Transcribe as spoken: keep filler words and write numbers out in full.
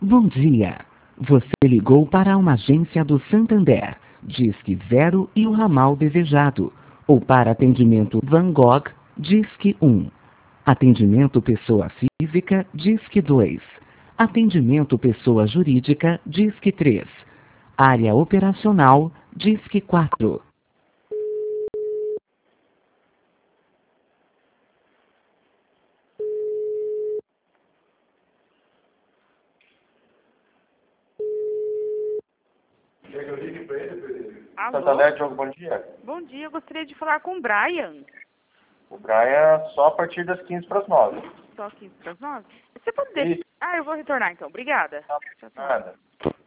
Bom dia. Você ligou para uma agência do Santander, Disque Zero e o ramal desejado. Ou para atendimento Van Gogh, Disque um. Atendimento pessoa física, Disque dois. Atendimento pessoa jurídica, Disque três. Área operacional, Disque quatro. Alô? Santander, Diogo, bom dia. Bom dia, eu gostaria de falar com o Brian. O Brian só a partir das quinze para as nove. Só quinze para as nove? Você pode deixar... Isso. Ah, eu vou retornar então. Obrigada. Tá, Tchau, tchau. nada.